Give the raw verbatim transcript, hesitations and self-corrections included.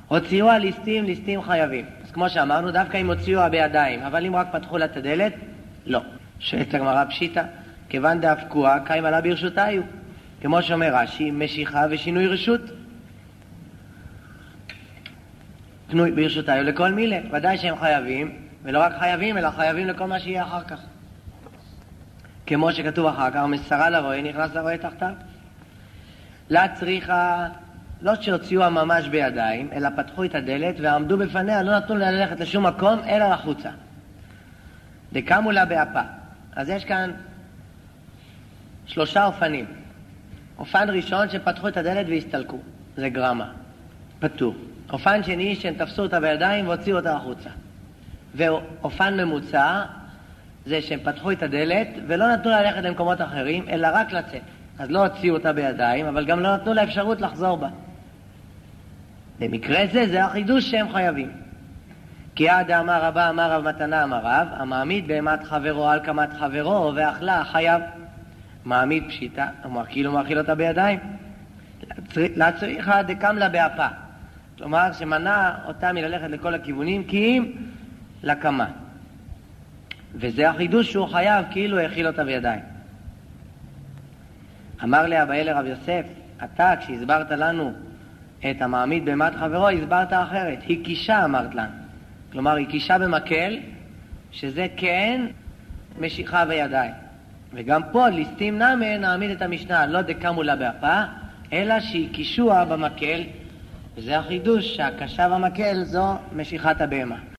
הוציאוה ליסטים, ליסטים חייבים. אז כמו שאמרנו, דווקא אם הוציאוה בידיים, אבל אם רק פתחו לה את הדלת, לא. שאת הגמרא פשיטה, כיוון דאבקוה, קיים עלה ברשותיו. כמו שאומר רש"י, משיכה ושינוי רשות. קנוי ברשותיו לכל מילה. ודאי שהם חייבים, ולא רק חייבים, אלא חייבים לכל מה שיהיה אחר כך. כמו שכתוב אחר כך, מסרה לרועה, נכנס לרועה תחתיו. לה צריכה, לא שהוציאוה ממש בידיים, אלא פתחו את הדלת ועמדו בפניה, לא נתנו לה ללכת לשום מקום, אלא לחוצה. דקמו לה באפה. אז יש כאן שלושה אופנים. אופן ראשון שפתחו את הדלת והסתלקו, זה גרמה, פתור. אופן שני שהם תפסו אותה בידיים והוציאו אותה החוצה. ואופן ממוצע זה שהם פתחו את הדלת ולא נתנו לה ללכת למקומות אחרים, אלא רק לצאת. אז לא הוציאו אותה בידיים, אבל גם לא נתנו לה אפשרות לחזור בה. במקרה זה, זה החידוש שהם חייבים. כי עד אמר רבה, אמר רב מתנה, אמר רב, המעמיד בהמת חברו על קמת חברו ואכלה חייב. מעמיד פשיטה, אמר כאילו מאכיל אותה בידיים. להצריכה דקם לה באפה. כלומר שמנע אותה מללכת לכל הכיוונים כי אם לקמה. וזה החידוש שהוא חייב כאילו האכיל אותה בידיים. אמר לה אבא לרב יוסף, אתה כשהסברת לנו את המעמיד בהמת חברו הסברת אחרת, היא קישה אמרת לנו. כלומר היא קישה במקל שזה כן משיכה בידיים. וגם פה ליסטים נאמן נעמיד את המשנה לא דקמו לה באפה אלא שהיא קישוה במקל, וזה החידוש שהקשה במקל זו משיכת הבהמה.